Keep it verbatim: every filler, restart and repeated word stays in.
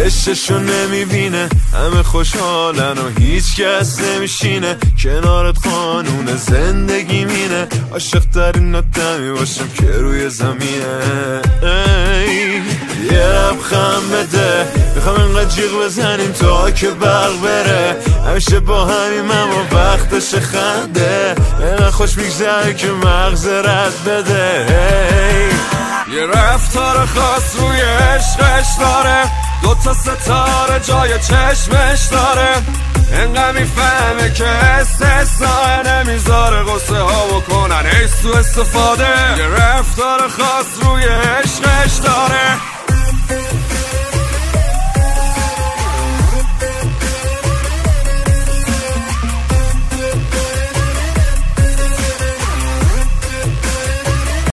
عشقشو نمیبینه، همه خوشحالن و هیچ کس نمیشینه، کنارت قانون زندگی مینه، عاشق ترین آدمی باشم که روی زمینه. ای یه لبخند بده، میخوام اینقدر جیغ بزنیم تا که برق بره، همیشه با همیم اما وقتش خنده، اینقدر خوش میگذره که مغز رد بده. ای یه رفتار خاص روی عشقش داره، دوتا ستاره جای چشمش داره، انقدر میفهمه که استثناء نمیذاره غصه ها بکنن ایست تو استفاده. یه رفتار خاص روی عشقش داره،